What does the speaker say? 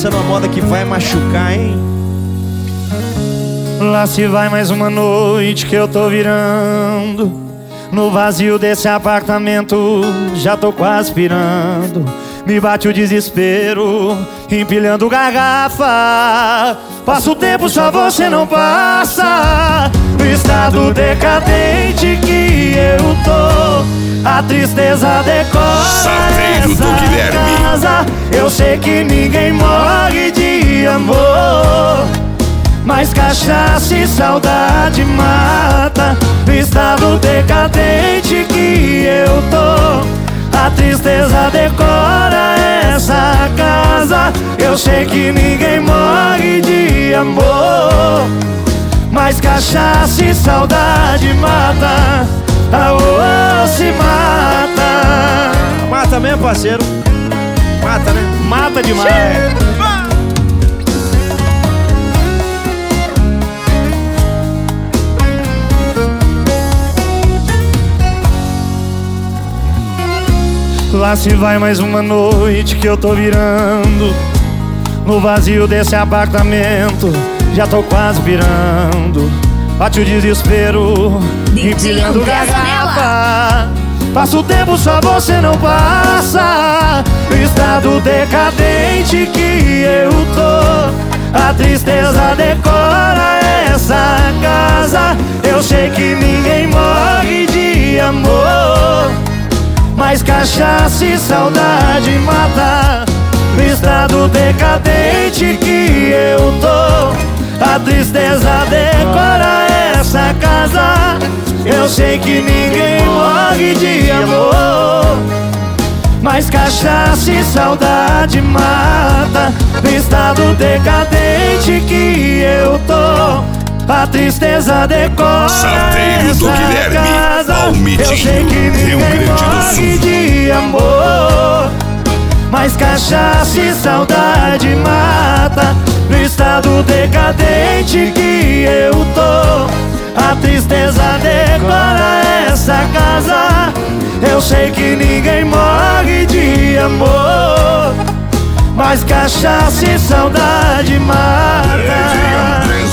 lançando uma moda que vai machucar, hein? Lá se vai mais uma noite que eu tô virando. No vazio desse apartamento já tô quase pirando. Me bate o desespero, empilhando garrafa. Passa o tempo, só você não passa. No estado decadente que eu tô, a tristeza decora Salteiro do Guilherme. casa. Eu sei que ninguém morre de amor, mas cachaça e saudade mata. No estado decadente que eu tô, a tristeza decora essa casa. Eu sei que ninguém morre de amor, mas cachaça e saudade mata. Aô, se mata. Mata mesmo, parceiro. Mata, né? Mata demais. Lá se vai mais uma noite que eu tô virando. No vazio desse apartamento já tô quase virando. Bate o desespero, empilhando garrafa. Passa o tempo, só você não passa. No estado decadente que eu tô, a tristeza decora essa casa. Eu sei que ninguém morre de amor, mas cachaça e saudade mata. No estado decadente que eu tô, a tristeza decora essa casa. Eu sei que ninguém morre de amor, mas cachaça e saudade mata. No estado decadente que eu tô, a tristeza decora Salteiro do essa Guilherme, casa. Almidinho, Eu sei que Rio ninguém Grande do morre Sul. de amor, mas cachaça e saudade mata. No estado decadente que eu tô, a tristeza decora essa casa. Eu sei que ninguém morre de amor, mas cachaça e saudade mata.